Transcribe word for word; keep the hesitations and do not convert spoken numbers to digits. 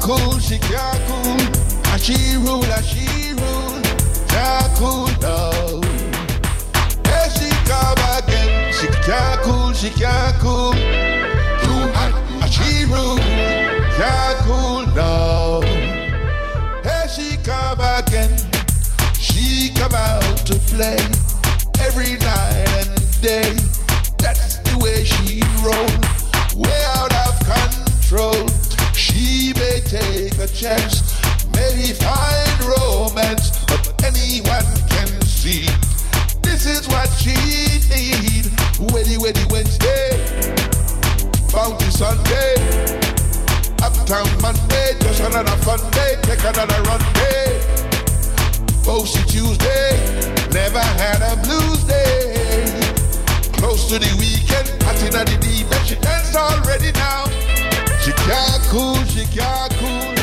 cool, she can't cool. And she rule, and she rule. Can't cool now. Here she come again. She can't cool, she can't cool. Too hot, and she rule. Can't cool now. Here she come again. She come out to play every night and day. That's the way she roll. Way out of control. She may take a chance, maybe find romance, but anyone can see this is what she need. Weddy, weddy Wednesday, Bounty Sunday, Uptown Monday, just another fun day, take another run day. Bossy Tuesday, never had a blues day. Close to the weekend, hot in the deep, and she danced already now. She can't cool, she can't cool.